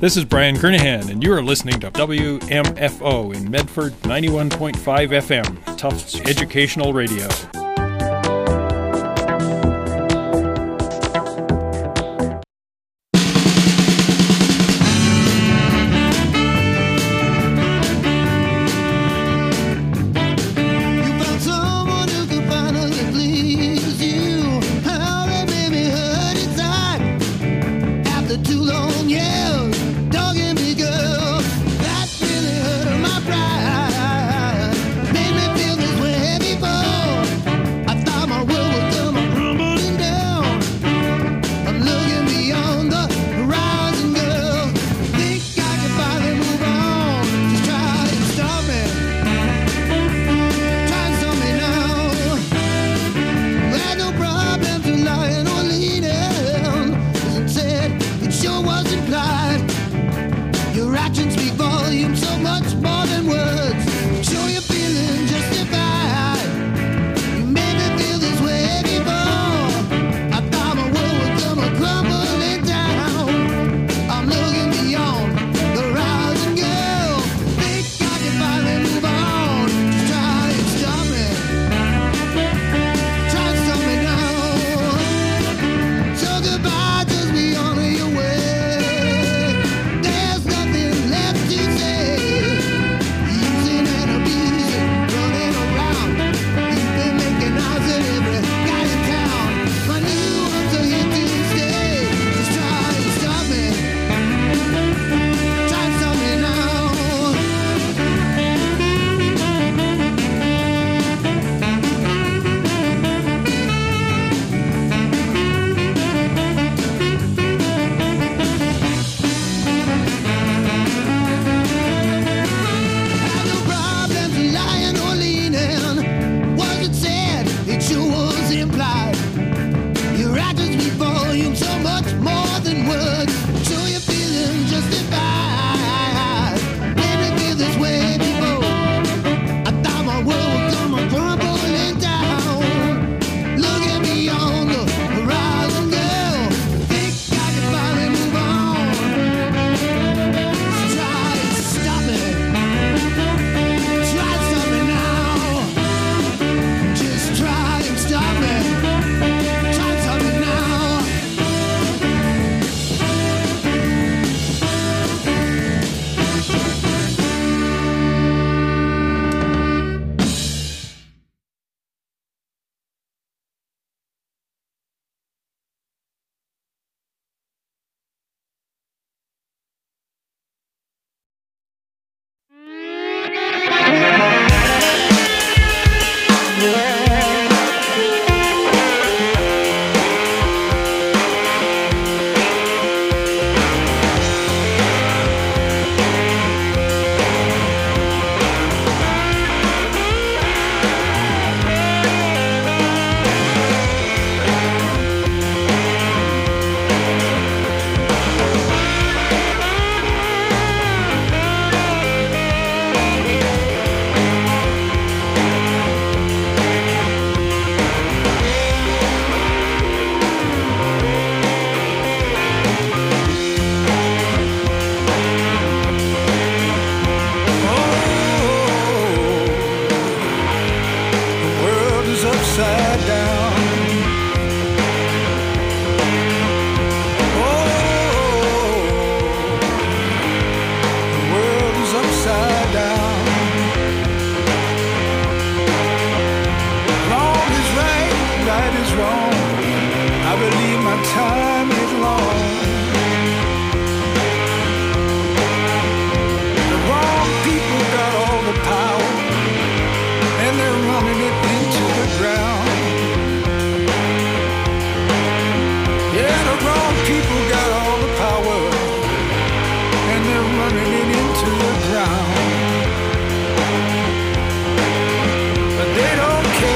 This is Brian Kernahan, and you are listening to WMFO in Medford 91.5 FM, Tufts Educational Radio.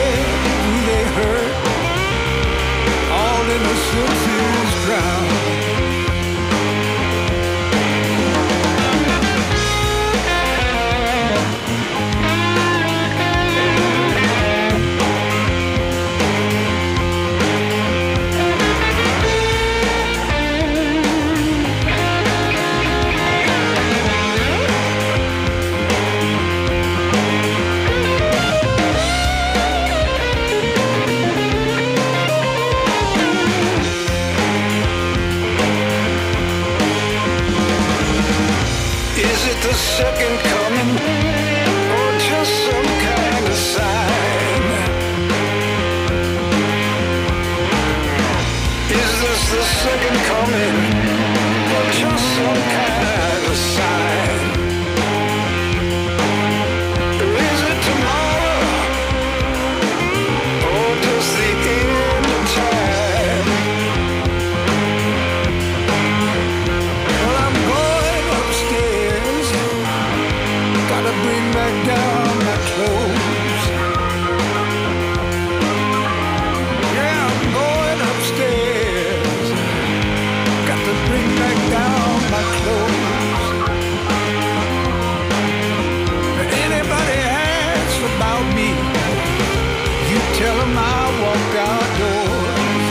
Innocence is drowned. second coming or just some kind of sign? Is this the second coming or just some kind of sign? Is it tomorrow or just the end of time? Well, I'm going upstairs, gotta bring back down my clothes. Yeah, I'm going upstairs, got to bring back down my clothes. If anybody asks about me, you tell them I walk outdoors.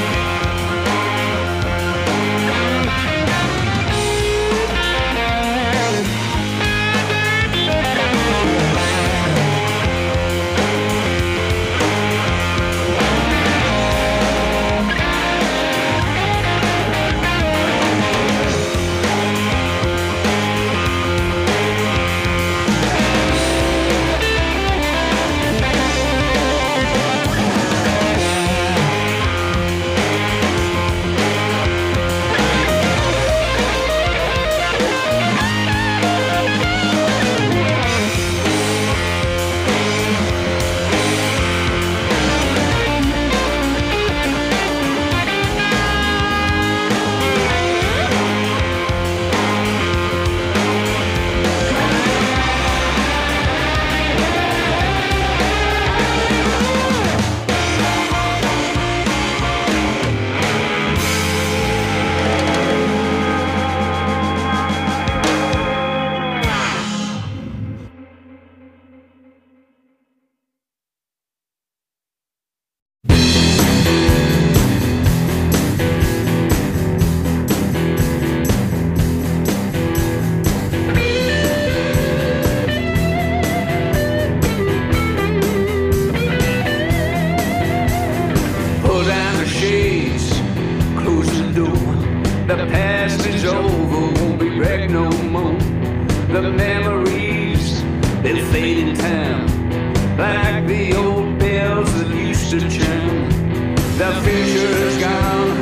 Pull down the shades, close the door. The past is over, won't be back no more. The memories, they fade in time, like the old bells that used to chime. The future's gone,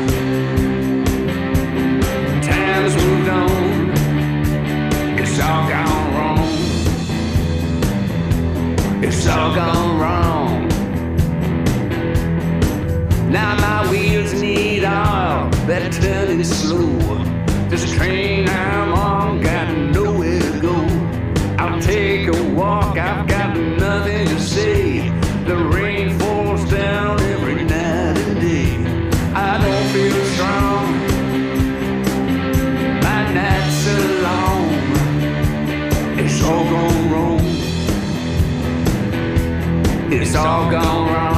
time's moved on. It's all gone wrong. It's all gone wrong. Now my wheels need oil, they're turning slow. This train I'm on got nowhere to go. I'll take a walk, I've got nothing to say. The rain falls down every night and day. I don't feel strong, my nights are long. It's all gone wrong. It's all gone wrong.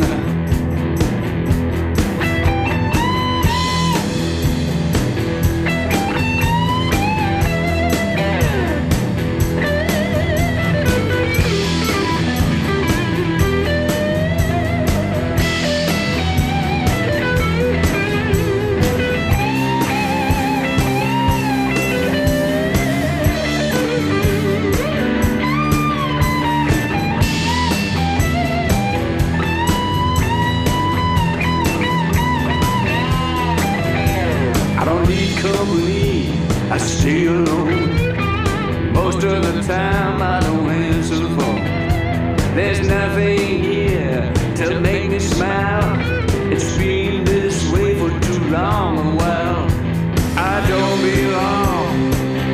I stay alone. Most of the time I don't answer the phone. There's nothing here to make me smile. It's been this way for too long a while. I don't belong.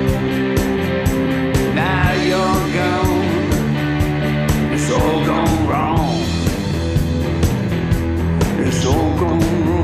Now you're gone. It's all gone wrong. It's all gone wrong.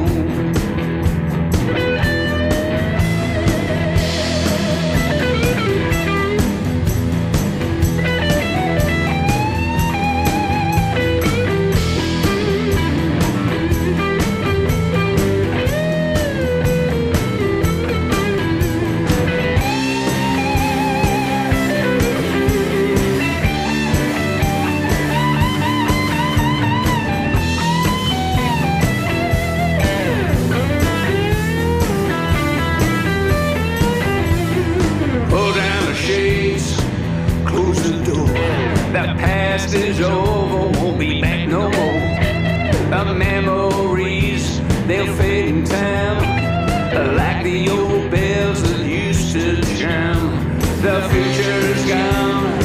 the old bells that used to jam. The future's gone,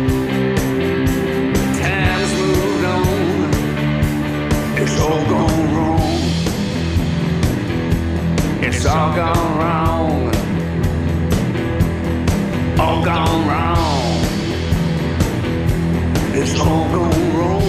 time's moved on, it's all gone wrong. It's all gone wrong, all gone wrong. It's all gone wrong.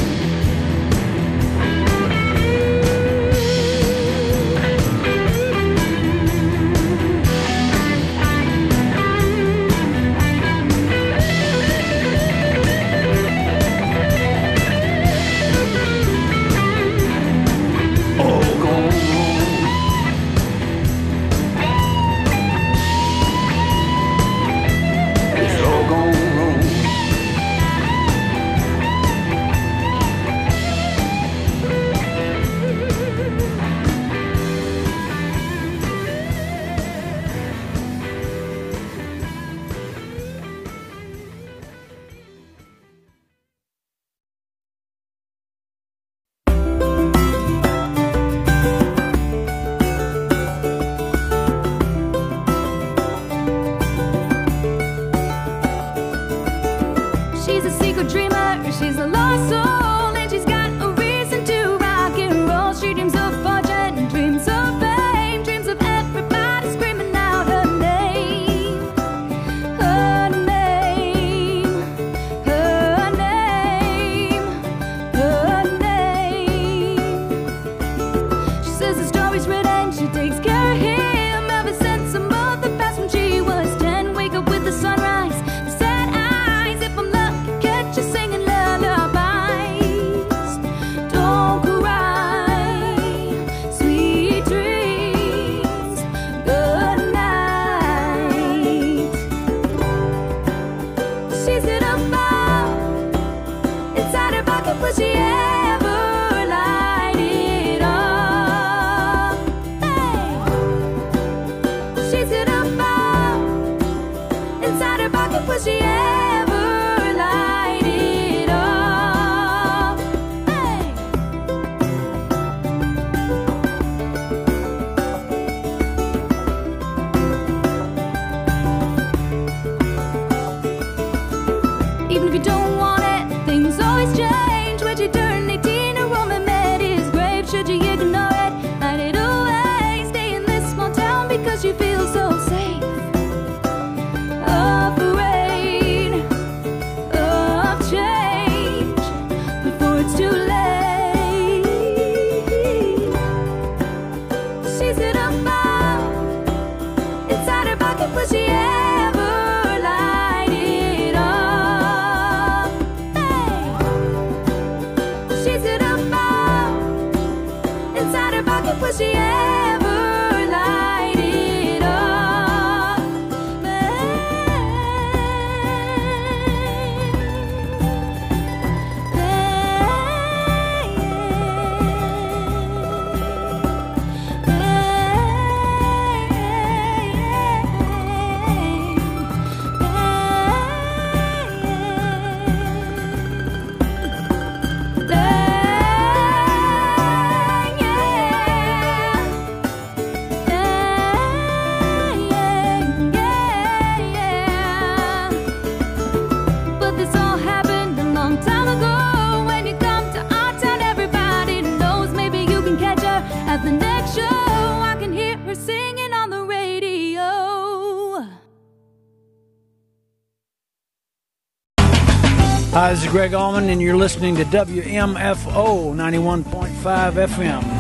Hi, this is Greg Allman, and you're listening to WMFO 91.5 FM.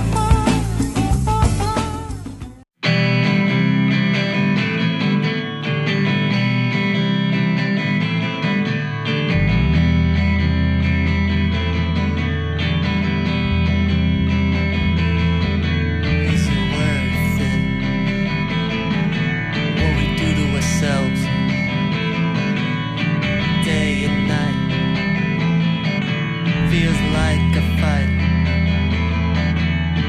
Feels like a fight.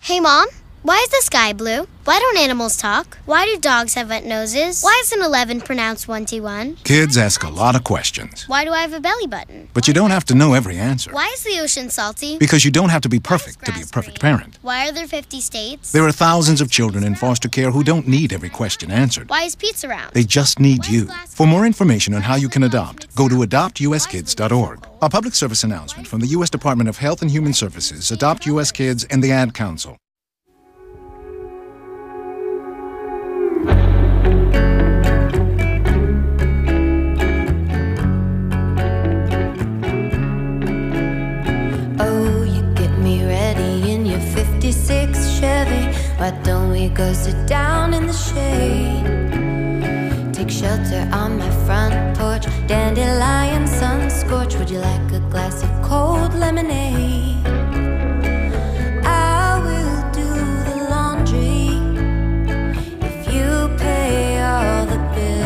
Hey, Mom, why is the sky blue? Why don't animals talk? Why do dogs have wet noses? Why is an 11 pronounced 21? Kids ask a lot of questions. Why do I have a belly button? But you don't have to know every answer. Why is the ocean salty? Because you don't have to be perfect to be a perfect parent. Why are there 50 states? There are thousands of children in foster care who don't need every question answered. Why is pizza round? They just need you. For more information on how you can adopt, go to adoptuskids.org. A public service announcement from the U.S. Department of Health and Human Services, Adopt U.S. Kids, and the Ad Council. Why don't we go sit down in the shade? Take shelter on my front porch. Dandelion sun scorch. Would you like a glass of cold lemonade? I will do the laundry if you pay all the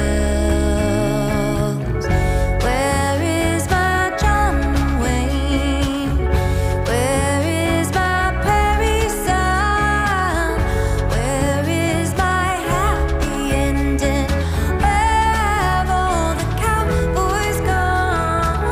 bills. Where is my John Wayne? Where is my Perry son? Where is my happy ending? Where have all the cowboys gone?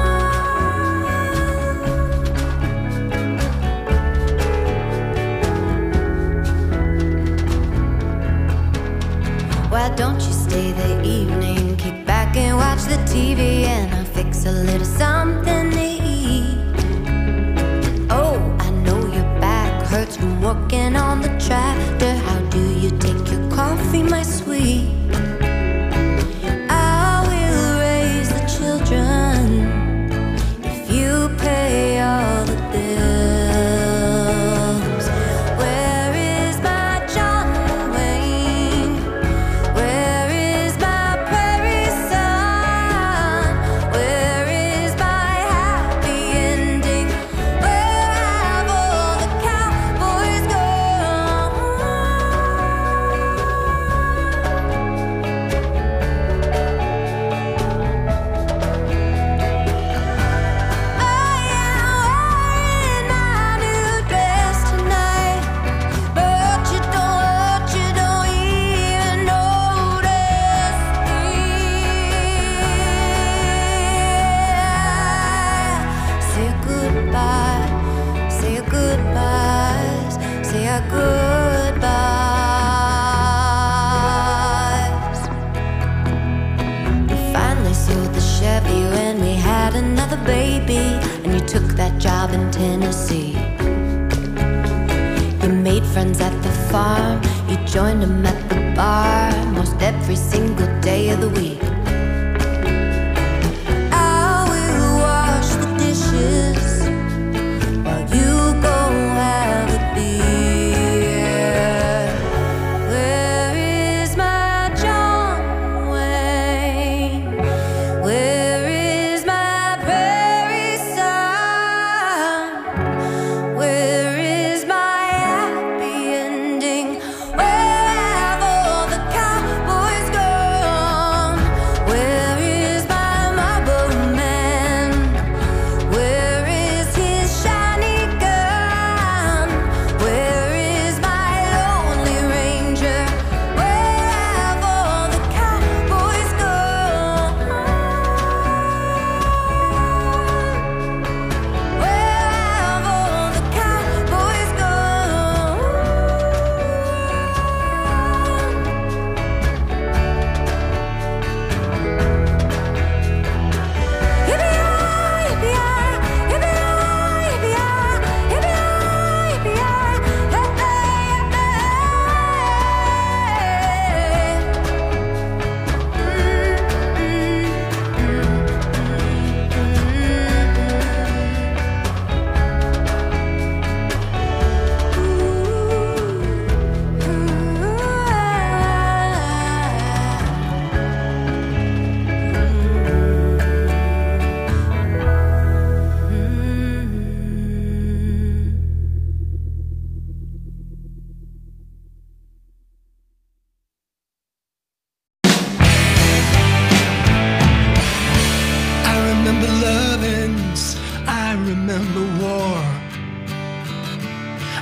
Why don't you stay the evening? Kick back and watch the TV, and I'll fix a little something to eat. Oh, I know your back hurts from working on the tractor. How do you take your coffee, my sweet? I will raise the children if you pay all the bills. Where is my John Wayne? Where is my Prairie son? Where is my happy ending? Where have all the cowboys gone? I am wearing my new dress tonight, but you don't even notice me. Say goodbye, say your goodbyes, say our goodbyes. We finally sold the Chevy when we had another baby, and you took that job in Tennessee. You made friends at the farm, you joined them at the bar, most every single day of the week. I will wash the dishes while you go have a beer. Where is my John Wayne? Where is my Prairie son? Where is my happy ending? Where have all the cowboys gone?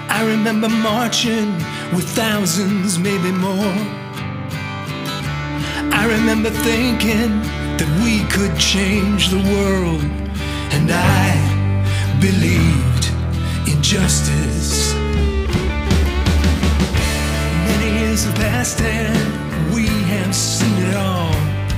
I remember marching with thousands, maybe more. I remember thinking that we could change the world, and I believed in justice. Many years have passed and we have seen it all.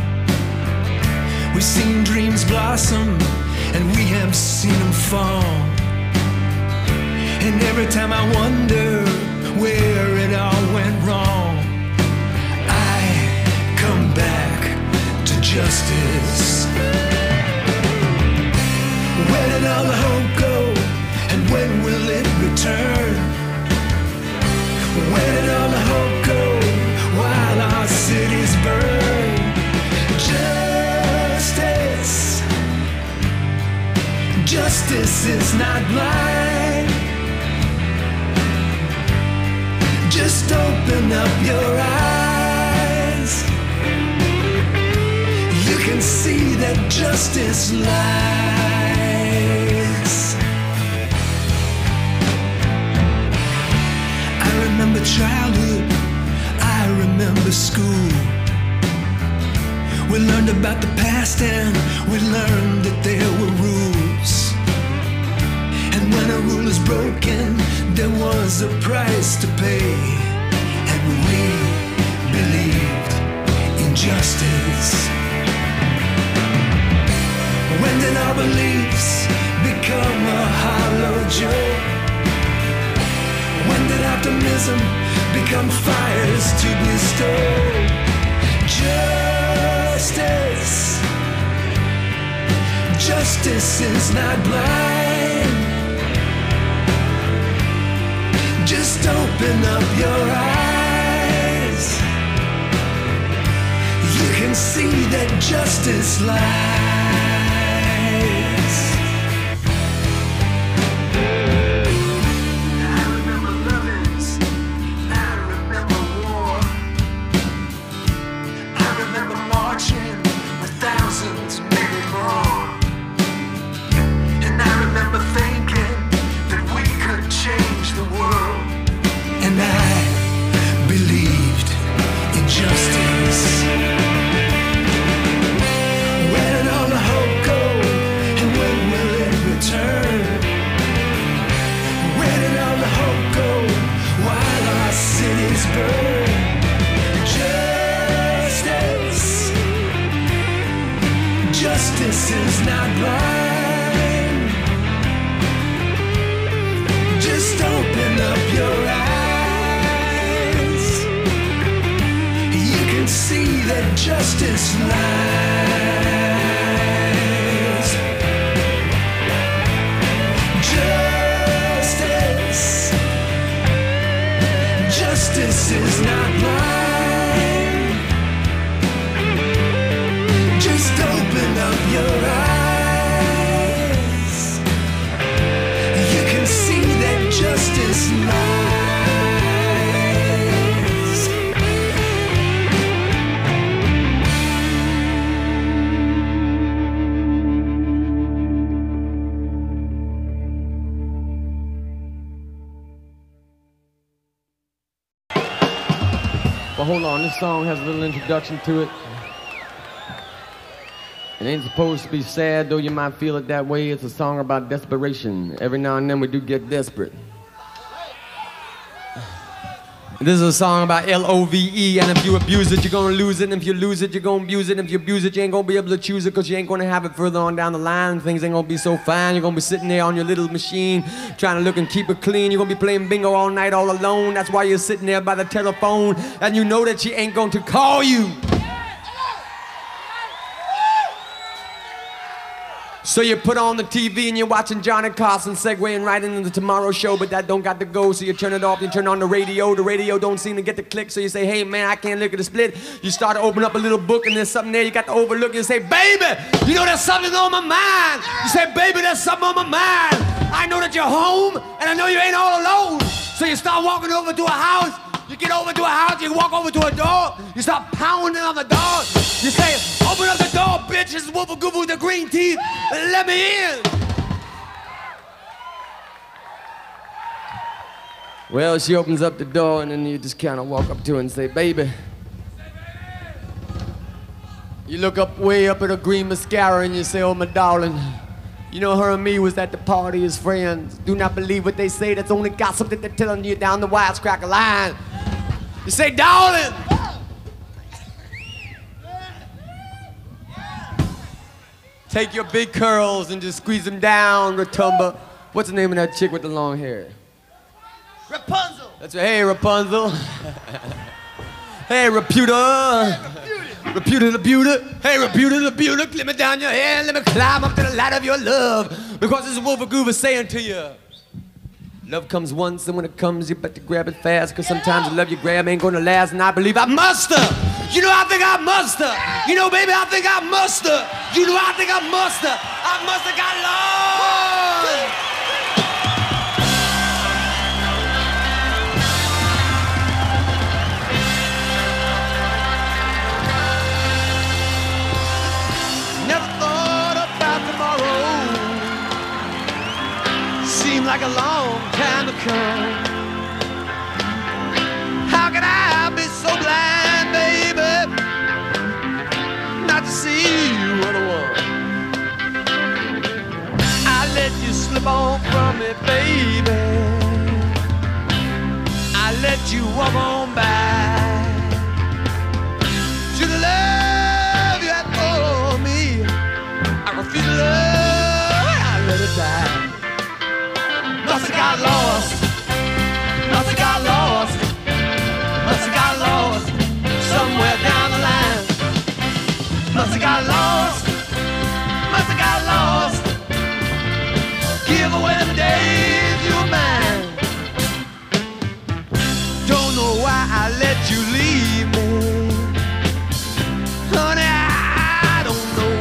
We've seen dreams blossom and we have seen them fall. And every time I wonder where it all went wrong, I come back to justice. Where did all the hope go, and when will it return? Where did all the hope go while our cities burn? Justice, justice is not blind. Just open up your eyes. You can see that justice lies. I remember childhood, I remember school. We learned about the past and we learned that there were rules. And when a rule is broken, there was a price to pay. And we believed in justice. When did our beliefs become a hollow joke? When did optimism become fires to bestow? Justice, justice is not blind. Just open up your eyes. You can see that justice lies. I remember lovings, I remember war. I remember marching with thousands, maybe more. And I remember thinking that we could change the world. And I believed in justice. Where did all the hope go, and when will it return? Where did all the hope go while our cities burn? Justice, justice is not blind. Just open up your eyes. You can see that justice lies. Justice, justice is not blind. Just open up your eyes. You can see that justice lies. Well, hold on. This song has a little introduction to it. It ain't supposed to be sad, though you might feel it that way. It's a song about desperation. Every now and then we do get desperate. This is a song about L-O-V-E, and if you abuse it, you're gonna lose it, and if you lose it, you're gonna abuse it, and if you abuse it, you ain't gonna be able to choose it, because you ain't gonna have it further on down the line, and things ain't gonna be so fine. You're gonna be sitting there on your little machine, trying to look and keep it clean. You're gonna be playing bingo all night all alone. That's why you're sitting there by the telephone, and you know that she ain't going to call you. So you put on the TV and you're watching Johnny Carson segueing right into the Tomorrow Show, but that don't got to go, so you turn it off, you turn on the radio don't seem to get the click, so you say, hey man, I can't look at the split. You start to open up a little book and there's something there you got to overlook, you say, baby, you know there's something on my mind. You say, baby, there's something on my mind. I know that you're home and I know you ain't all alone. So you start walking over to a house. You get over to a house, you walk over to a door, you start pounding on the door. You say, open up the door, bitch, it's Woofa Goofa with the green teeth, let me in. Well, she opens up the door, and then you just kind of walk up to her and say, baby. You look up way up at her green mascara, and you say, oh, my darling, you know her and me was at the party as friends. Do not believe what they say. That's only gossip that they're telling you down the wisecracker line. You say, darling. Take your big curls and just squeeze them down, Rotumba. What's the name of that chick with the long hair? Rapunzel. That's right. Hey, Rapunzel. Hey, Reputa. Reputa the beauty. Hey, Reputa the beauty. Let me down your hair. Let me climb up to the light of your love. Because this is Wolf Groove is saying to you. Love comes once, and when it comes, you better grab it fast. Because sometimes the love you grab ain't gonna last. And I believe I must have. You know, I think I must have. You know, baby, I think I must have. You know, I think I must have. I must have got lost. Never thought about tomorrow. Seemed like a long time to come. How can I be so blind, baby, not to see what I want? I let you slip on from me, baby. I let you walk on by. To the love you had for me, I refuse to love, I let it die. Must have got lost. Must have got lost. Must have got lost somewhere down the line. Must have got lost. Must have got lost. Give away the days you were mine. Don't know why I let you leave me. Honey, I don't know.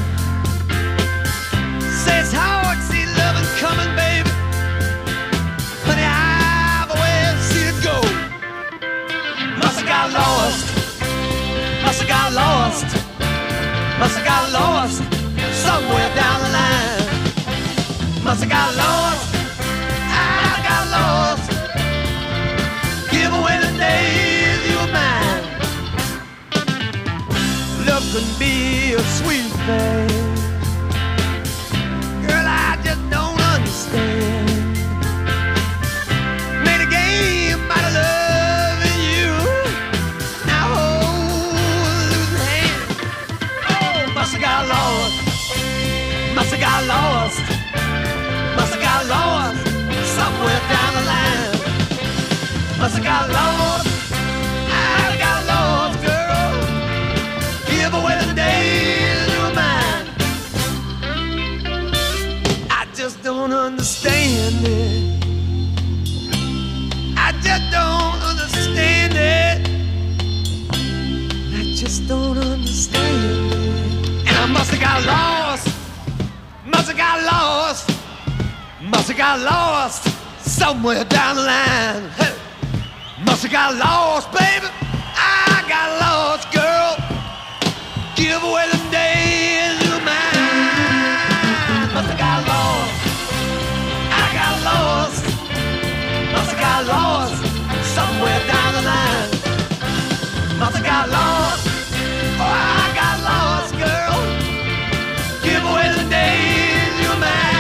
Say it's hard to see loving coming, baby. Honey, I've always seen it go. Must have got lost. Must have got lost. Must have got lost somewhere down the line. Must have got lost. I got lost. Give away the days you were mine. Love can be a sweet thing. Girl, I just don't understand. Made a game out of loving you. Now hold losing hand. Oh, must have got lost. Must have got lost. Must have got lost somewhere down the line. Must have got lost. I got lost, girl. Give away the days you were mine. I just don't understand it. I just don't understand it. I just don't understand it. And I must have got lost. Must have got lost. Must have got lost somewhere down the line. Hey. Must have got lost, baby. I got lost, girl. Give away the days you were mine. Must have got lost. I got lost. Must have got lost somewhere down the line. Must have got lost. Oh, I got lost, girl. Give away the days you were mine.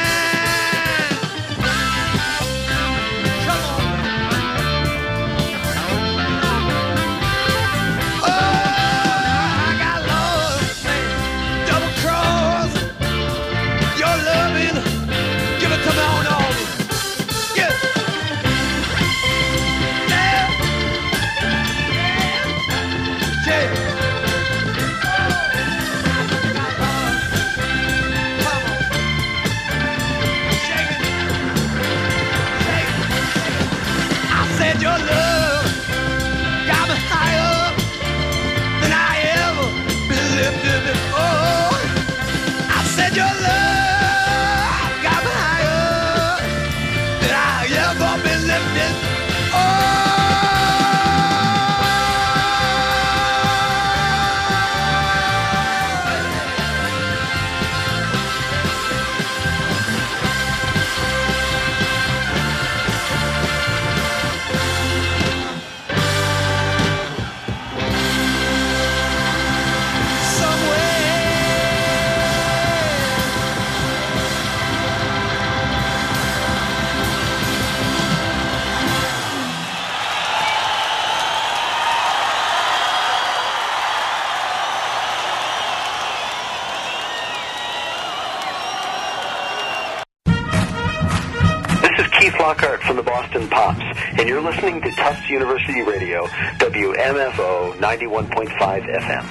Your love got me higher than I ever been lifted before. I said your love got me higher than I ever been lifted. and you're listening to Tufts University Radio, WMFO 91.5 FM.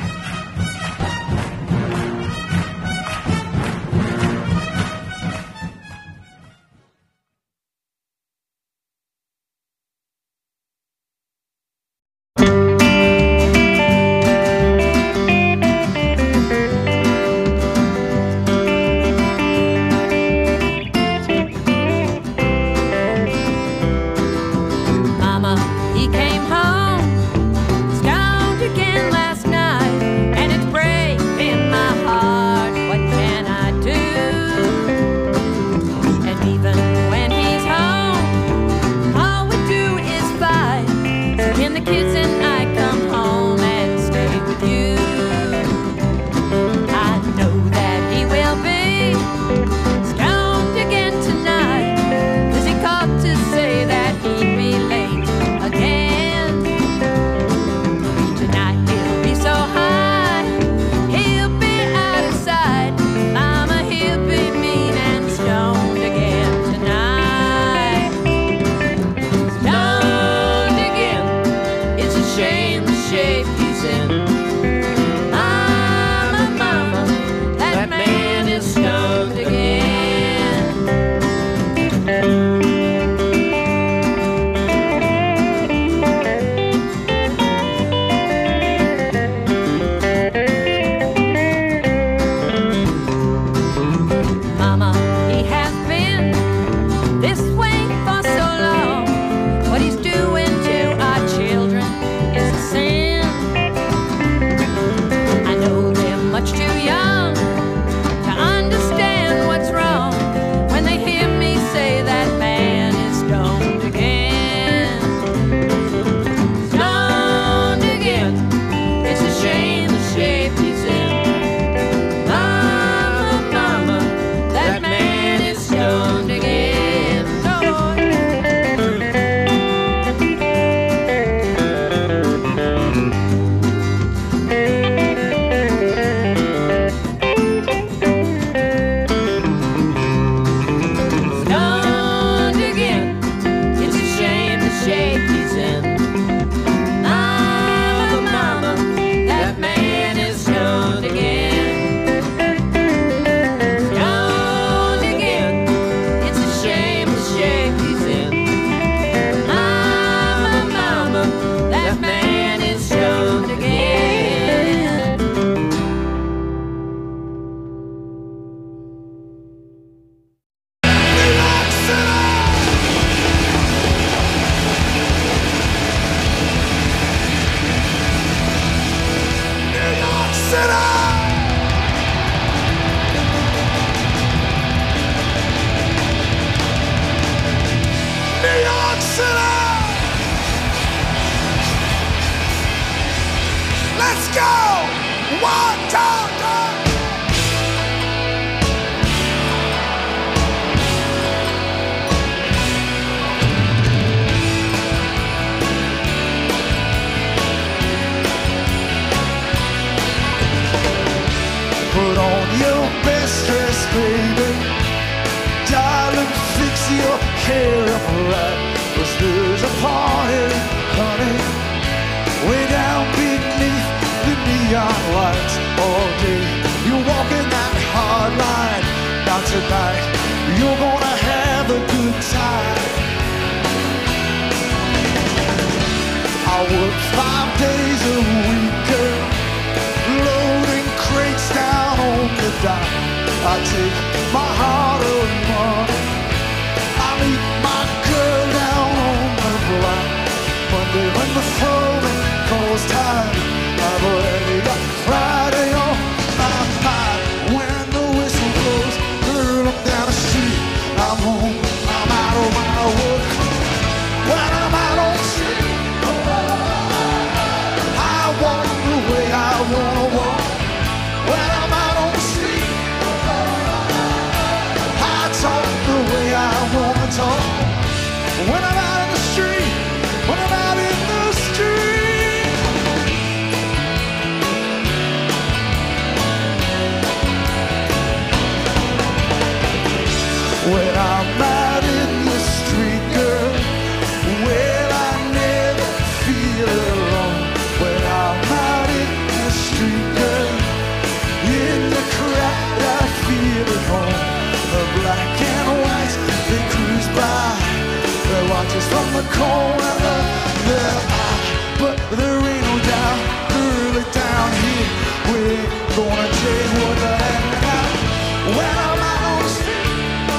watches from the corner of their eye. But there ain't no doubt, early down here, we're gonna tell you what the heck about. When I'm out on the street,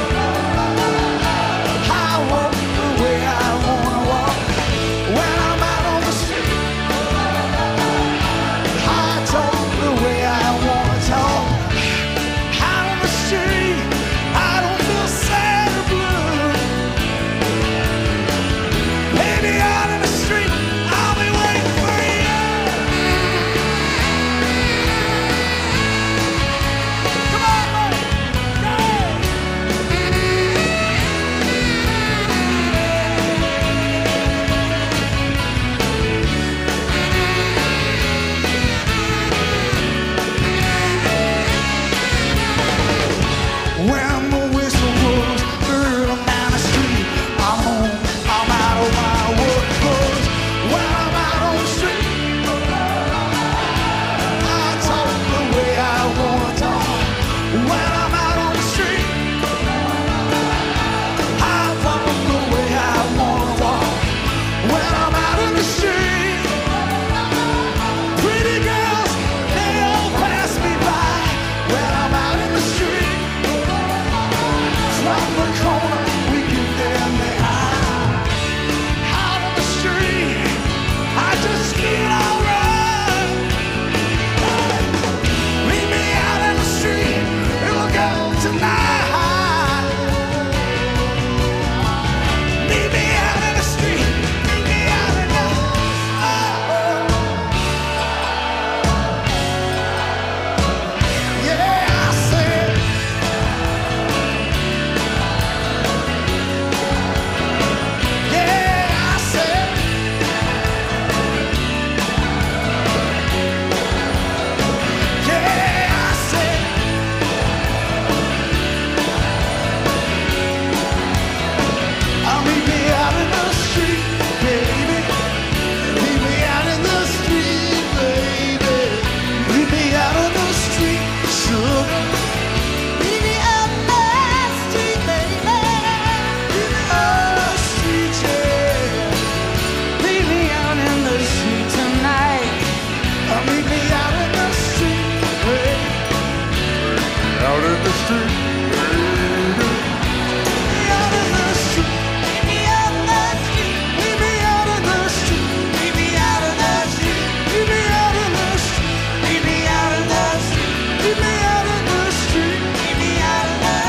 I walk the way I wanna walk. When I'm out on the street, I talk the way I wanna talk. Out on the street, I don't feel sad or blue. Baby, out in the street, I'll be waiting for you. Come on, buddy. Go. When the whistle blows, girl, I'm down the street. I'm home, I'm out of my work clothes. When I'm out on the street, I talk the way I wanna talk. When I'm out on the street, I walk the way I wanna walk. When I'm out in the street, pretty girls, they all pass me by. When I'm out in the street, from the corner, we give them the eye. Out on the street, I just feel alright. Meet me out in the street, it'll go tonight. Meet me out in the street, meet me out in the yeah, I said. Yeah, I said. Yeah, I said. I'll meet me out in the street, baby. Meet me out in the street, baby. Meet me out in the street, sugar. Meet me out in the street, baby. Meet me out in the street, yeah. Meet me out in the street tonight. Meet me out in the street, baby. Out in the street, baby. Meet me out in the street. Meet me out in the street. Meet me out in the street. Meet me out in the street. Meet me out in the street. Meet me out in the street. Meet me out in the street. Meet me out in the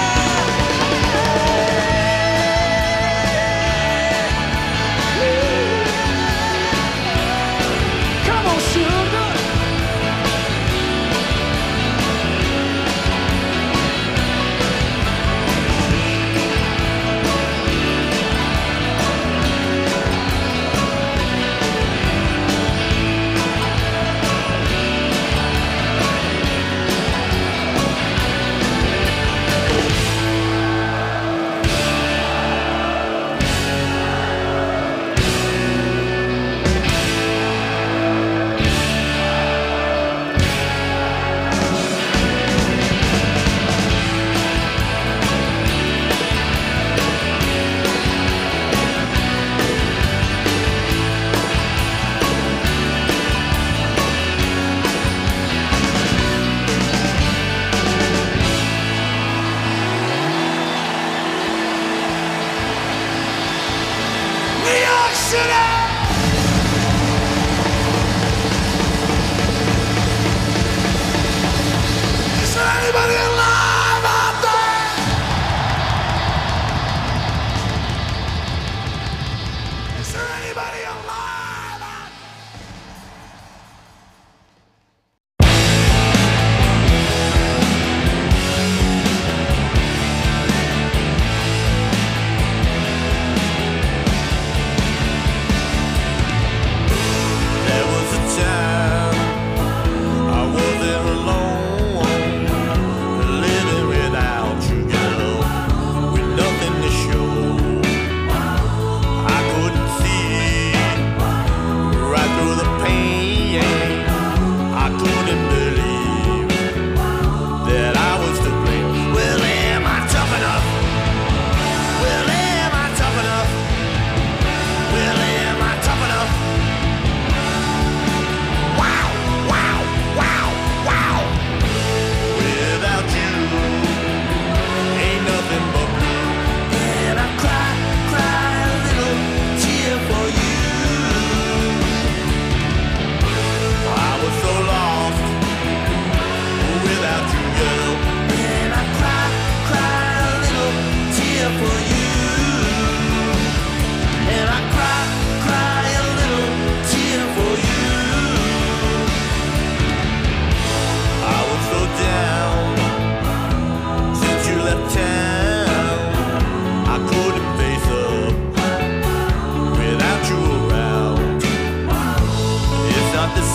Come on, sugar. New York City! Is there anybody alive out there? Is there anybody alive out there? There was a time I wasn't alone, living without you, girl, with nothing to show. I couldn't see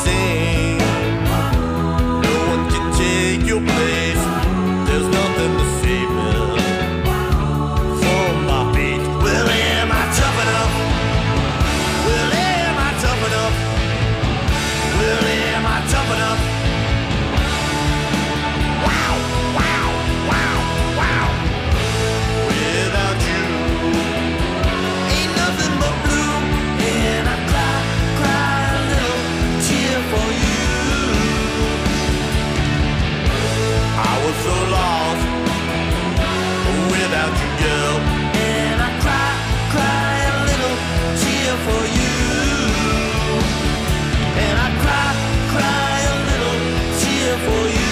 same. No one can take your place. There's nothing to save me from my fate. Well, am I tough enough? Well, am I tough enough? Well, am I tough enough? Wow, wow, wow, wow. Without you, ain't nothing but blue. And I cry, cry a little tear for you. I was so lost without you, girl. And I cry, cry a little tear for you. And I cry, cry a little tear for you.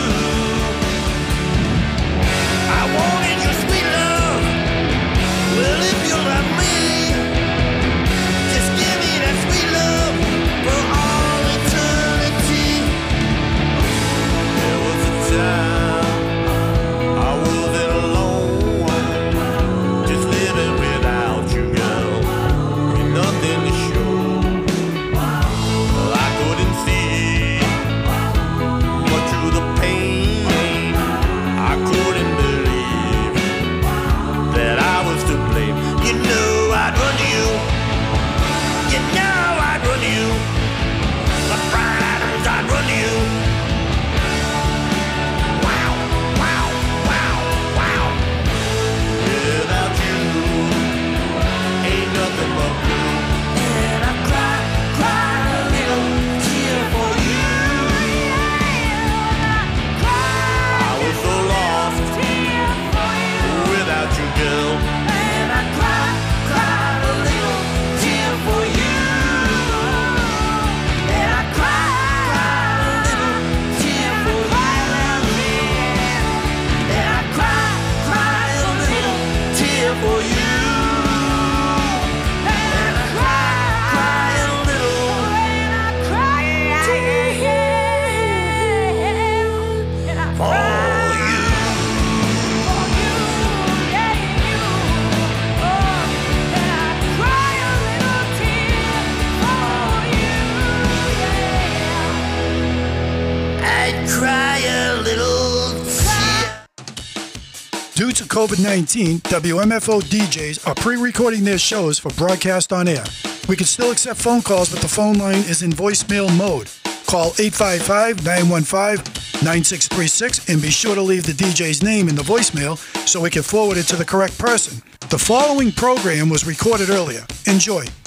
I wanted your sweet love. Well, if you love me, just give me that sweet love for all eternity. There was a time I wasn't alone, just living without you, girl, with nothing to show. Well, I couldn't see much through the pain. I couldn't believe that I was to blame. You know I'd run to you. You know I'd run to you. The Bryan Adams, I'd run to you. Wow, wow, wow, wow. Without you, ain't nothing but blue. And I cry, cry a little tear for you. I was so lost without you, girl. And I cry, cry a little tear for you. And I cry, cry a little tear for you. And I cry, cry a little tear for you. And I cry, cry a little tear for you. I'd cry a little tear. Due to COVID-19, WMFO DJs are pre-recording their shows for broadcast on air. We can still accept phone calls, but the phone line is in voicemail mode. Call 855-915-9636 and be sure to leave the DJ's name in the voicemail so we can forward it to the correct person. The following program was recorded earlier. Enjoy.